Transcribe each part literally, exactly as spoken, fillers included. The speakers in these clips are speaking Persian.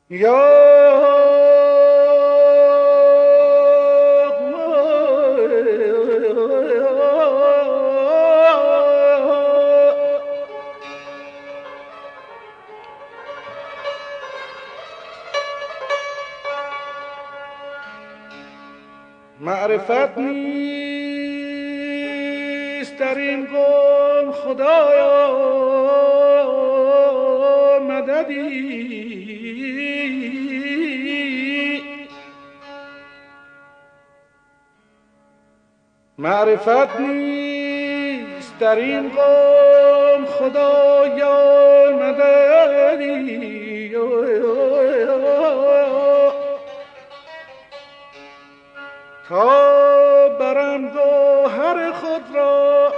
یا معرفت نیست در این قوم خدایا مددی. معرفت نیست در این قوم خدایا مددی. تا برم گوهر خود را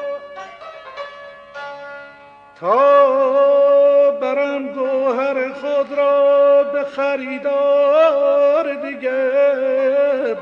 تا برم گوهر خود را به خریدار دیگر.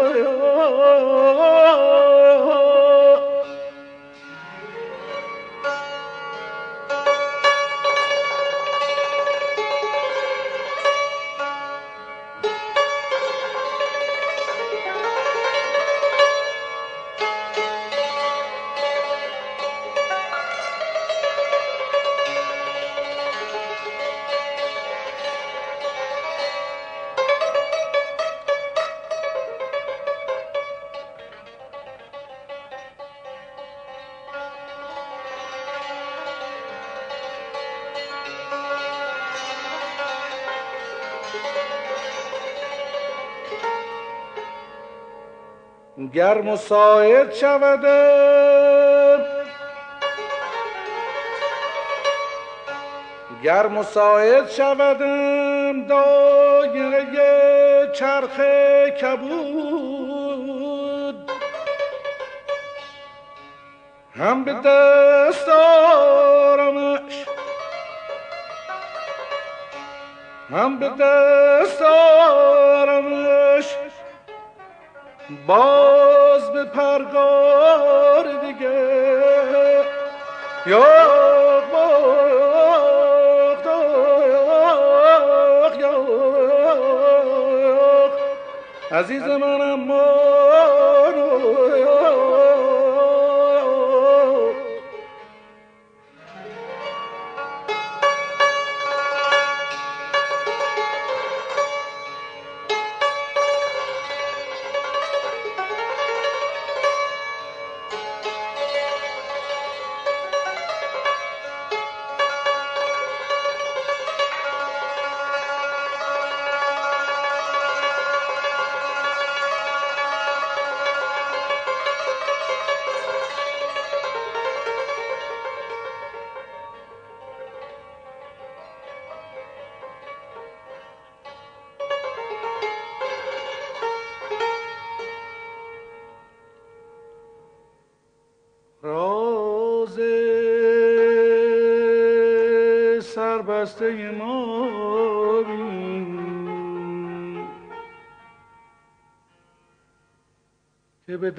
گر مساعد شودم گر مساعد شودم دایره چرخ کبود، هم به دست آرمش هم به دست آرمش باز به پرگار دیگه. یا باخ داخ یا عزیز منم مانو. راز سربسته ما بین که به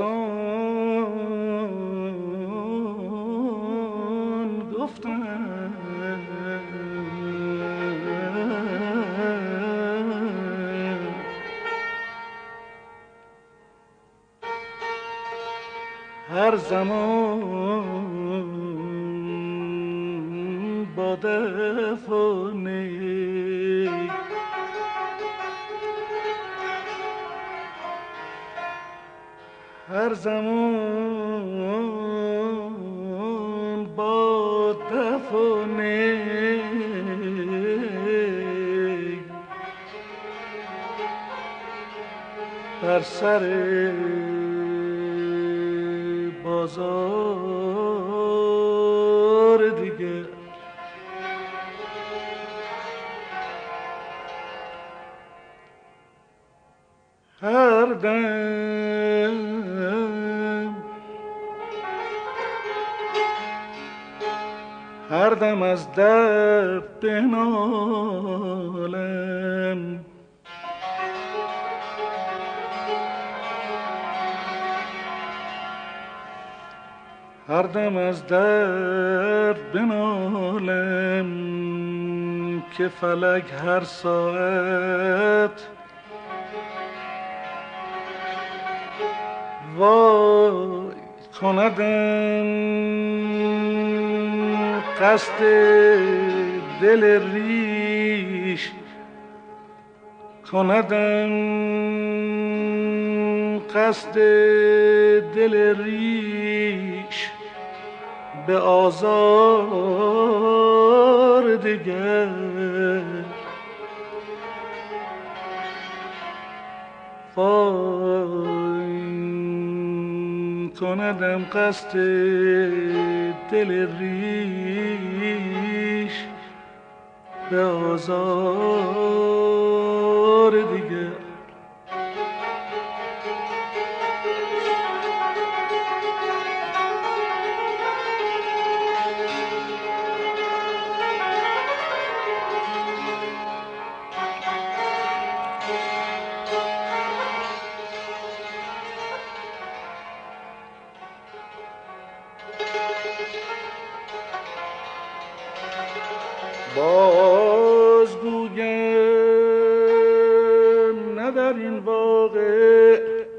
دستان گفتن هر زمان با دفنی هر زمان با دفنی بر سر بازار دیگه هر دم هر دم از درد بنالم هر دم از درد بنالم که فلک هر ساعت وای کندم قصد دل ریش کندم قصد دل ریش به آزار دیگر وای کندم قصد دل ریش به آزار دیگر باز گویم نه در این واقع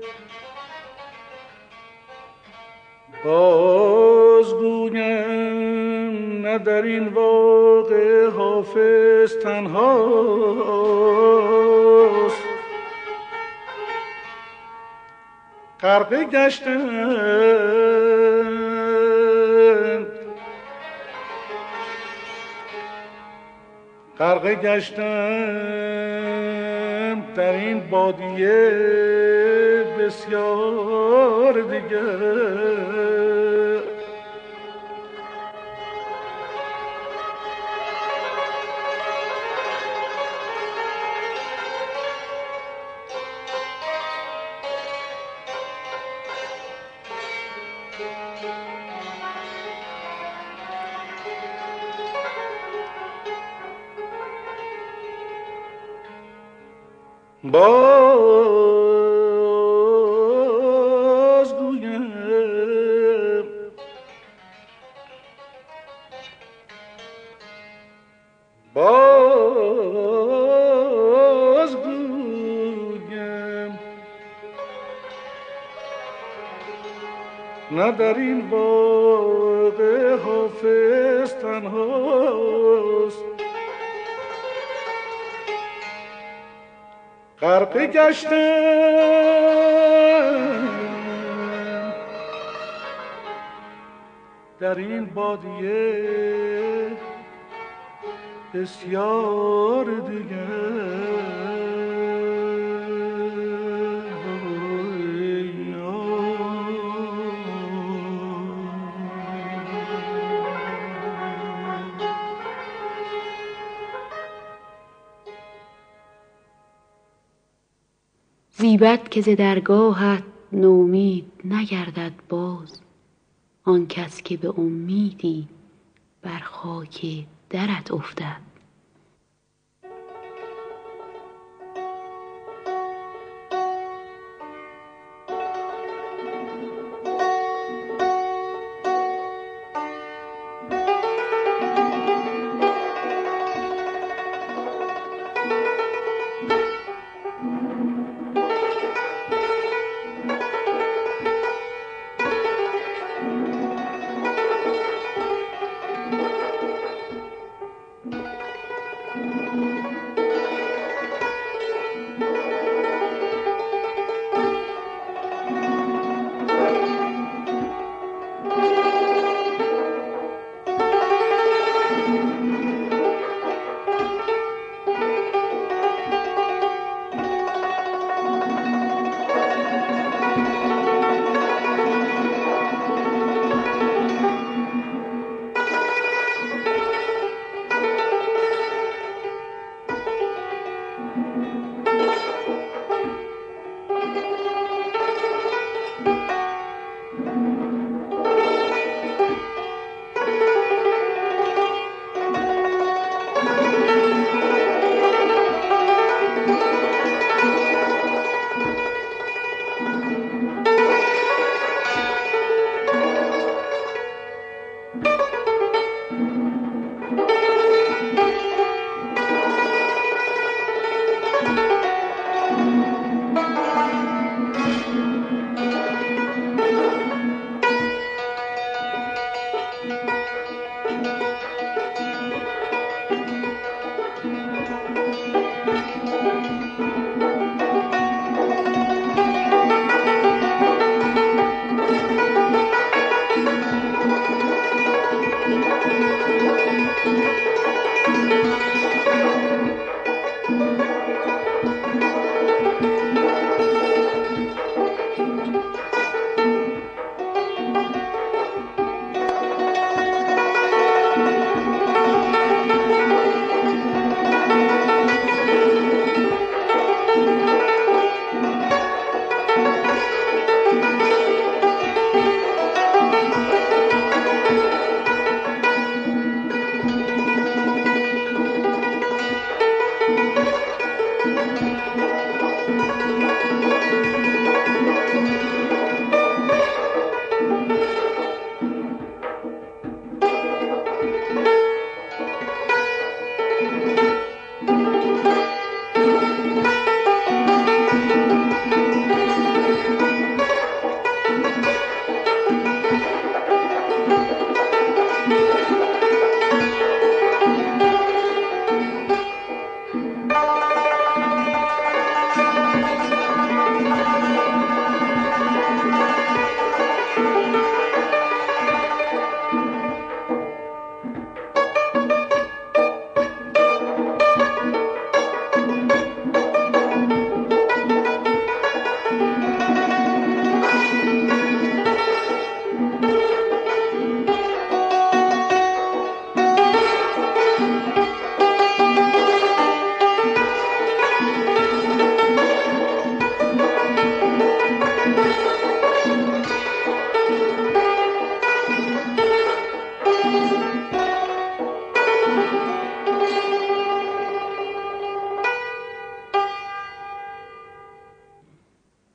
باز گویم نه در این واقع حافظ تنهاست غرقه گشتم غرقه گشتم در این بادیه بسیار دیگر باز گویم باز گویم نه در این واقع حافظ تنهاست غرقه گشتم در این بادیه بسیار دیگر زیبد که ز درگاهت نومید نگردد باز آن کس که به امیدی بر خاک درت افتد.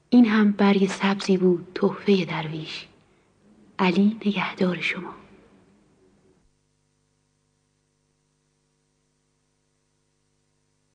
این هم برگ سبزی بود تحفه درویش. علی نگهدار شما.